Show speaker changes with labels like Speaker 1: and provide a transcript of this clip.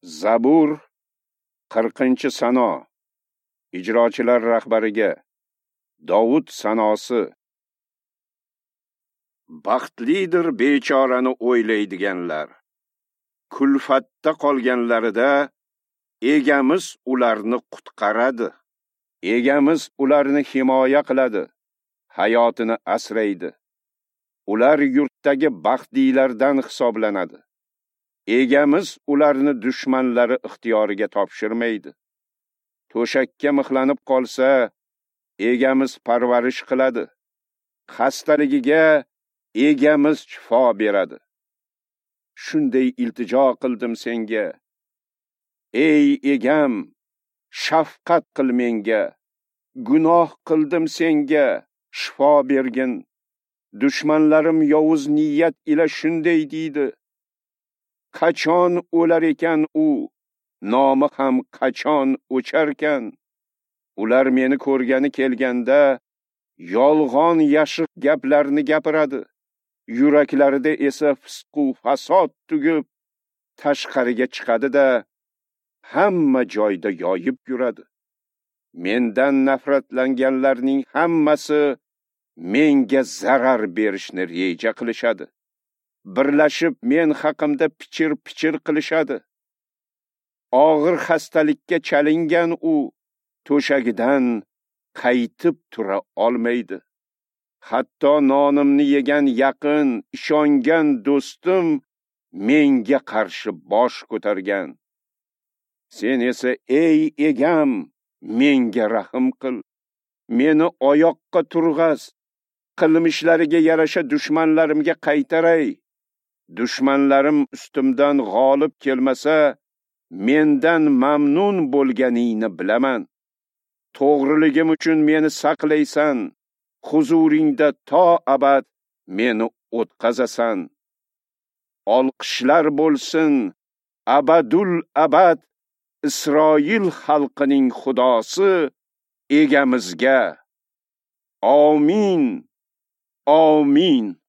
Speaker 1: Zabur 40-sano. Ijrochilar rahbariga Davud sanosi. Baxtlidir bechorani o'ylaydiganlar. Kulfatda qolganlarida egamiz ularni qutqaradi. Egamiz ularni himoya qiladi, hayotini asraydi. Ular yurtdagi baxtlilardan hisoblanadi. Egamiz ularni dushmanlari ixtiyoriga topshirmaydi. To'shakka mixlanib qolsa, egamiz parvarish qiladi. Xastaligiga egamiz shifo beradi. Shunday iltijo qildim senga. Ey egam, shafqat qil menga. Gunoh qildim senga, shifo bergin. Dushmanlarim yovuz niyat ila shunday deydi. Qachon o'lar ekan u, nomi ham qachon o'charkan. Ular meni ko'rgani kelganda yolg'on yashiq gaplarni gapiradi. Yuraklarida esa fisq-u fasod tugib tashqariga chiqadi-da, hamma joyda yoyib yuradi. Mendan nafratlanganlarning hammasi menga zarar berishni reja qilishadi. Birlashib men haqimda pichir-pichir qilishadi. Og'ir xastalikka chalingan u to'shagidan qaytib tura olmaydi. Hatto nonimni yegan yaqin, ishongan do'stim menga qarshi bosh ko'targan. Sen esa ey egam, menga rahim qil. Meni oyoqqa turg'az. Qilmishlariga yarasha dushmanlarimga qaytaray. Dushmanlarim ustimdan g'olib kelmasa, mendan mamnun bo'lganingni bilaman. To'g'riligim uchun meni saqlaysan. Huzuringda to abad meni o'tqazasan. Olqishlar bo'lsin abadul abad Isroil xalqining xudosi egamizga. Amin. Amin.